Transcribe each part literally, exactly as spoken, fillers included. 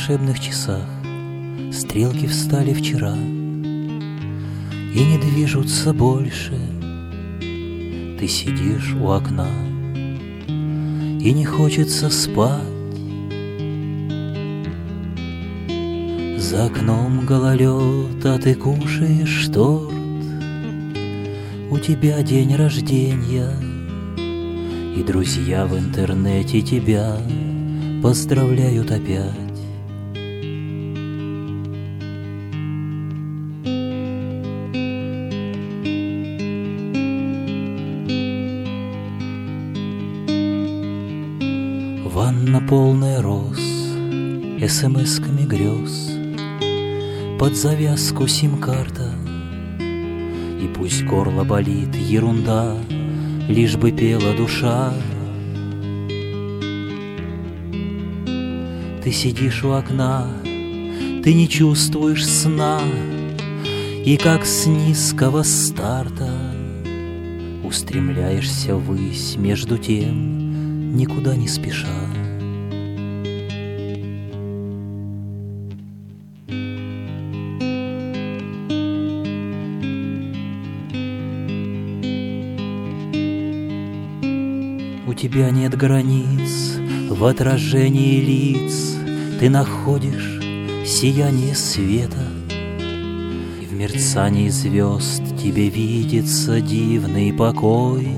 волшебных часах стрелки встали вчера и не движутся больше. Ты сидишь у окна, и не хочется спать. За окном гололед, а ты кушаешь торт. У тебя день рождения, и друзья в интернете тебя поздравляют опять. Ванна полная роз, эс-эм-эсками грез, под завязку сим-карта. И пусть горло болит, ерунда, лишь бы пела душа. Ты сидишь у окна, ты не чувствуешь сна, и как с низкого старта устремляешься ввысь, между тем никуда не спеша. У тебя нет границ в отражении лиц, ты находишь сияние света, и в мерцании звезд тебе видится дивный покой.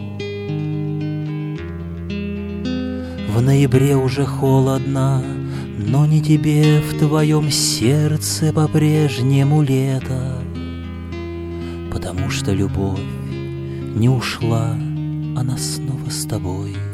В ноябре уже холодно, но не тебе, в твоем сердце по-прежнему лето, потому что любовь не ушла, она снова с тобой.